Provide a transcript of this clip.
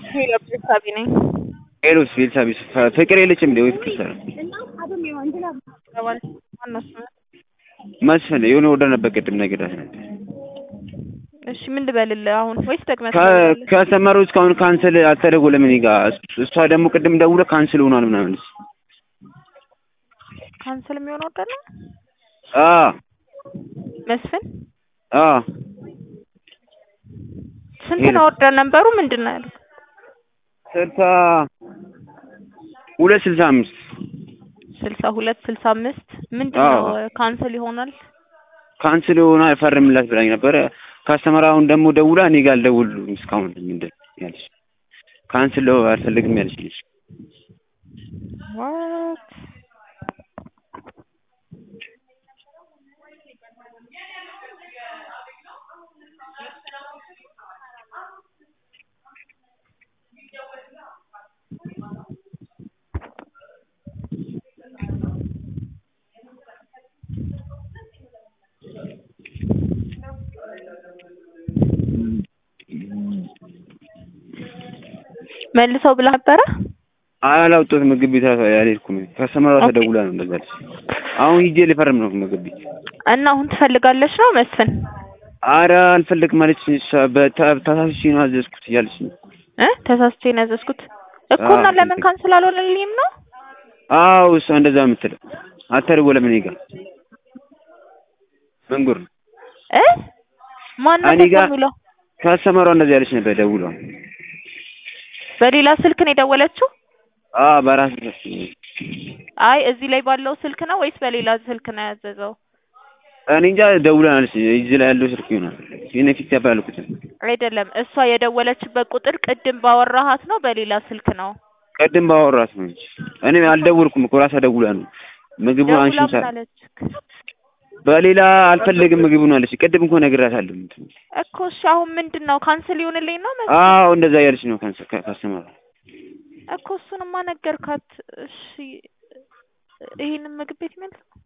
ሄሎ ቤተሰቤ ነኝ። ሄሎስ ቤተሰብ ፍቅር የለችም እንዴ? ወይ ፍቅር ሰራ ማነው ስሙ? መስፍን የሆነ ወደ ነበር ቅድም ነገር እሺ ምን ልበልልህ አሁን ወይስ ደግመህ ትደውላለህ? ከሰመሩ እስካሁን ካንሰል አልተደወለም እኔ ጋር። እሷ ደግሞ ቅድም ደውለ ካንሰል ሆኗል ምናምን። ካንሰል የሚሆነው ወደ ነው? መስፍን ስንት ነው ኦርደር ነበሩ? ምንድነው ያለው? 6265 6265 ምንድነው ካንሰል ይሆናል? ካንሰል ሆኗል ፈርምላት ብላኝ ነበር። ካስተመራውን ደግሞ ደውላ እኔ ጋር አልደውሉም እስካሁን ምንድን ያለሽ ካንሰል አልፈልግም ያለሽ what መልሰው ብላ ነበረ? አላውጣት ምግብ ቤት አልሄድኩም። ከስተመሯ ተደውላ ነው እንደዛ አለች። አሁን ሂጄ ልፈርም ነው ምግብ ቤት እና አሁን ትፈልጋለች ነው መስፍን? ኧረ አልፈልግም አለችኝ። እሷ ተሳስቼ ነው ያዘዝኩት እያለች ነው። ተሳስቼ ነው ያዘዝኩት እኮ እና ለምን ካንሰል አልሆነልኝም ነው? አዎ እሷ እንደዛ የምትለው አልተደወለም እኔ ጋር መንጉር ማን ነው የሚለው? ከስተመሯ እንደዛ ያለች ነበር ደውላ። በሌላ ስልክ ነው የደወለችው? በራስ አይ እዚህ ላይ ባለው ስልክ ነው ወይስ በሌላ ስልክ ነው ያዘዘው? እኔ እንጃ ደውላለች። እዚህ ላይ ያለው ስልክ ይሆናል። የኔ ፊት ያባልኩት አይደለም። እሷ የደወለችበት ቁጥር ቅድም ባወራሃት ነው በሌላ ስልክ ነው? ቅድም ባወራሃት ነው እንጂ እኔ አልደወልኩም እኮ ራሷ ደውላ ነው ምግቡን አንሺ በሌላ አልፈልግም ምግቡን አለች። ቅድም እኮ ነግራታለሁ እኮ። እሺ አሁን ምንድነው ካንሰል ይሆንልኝ ነው ማለት? እንደዛ ያለች ነው ካስተማሩ እኮ እሱንማ ነገርካት። እሺ ይሄንን ምግብ ቤት ይመልስ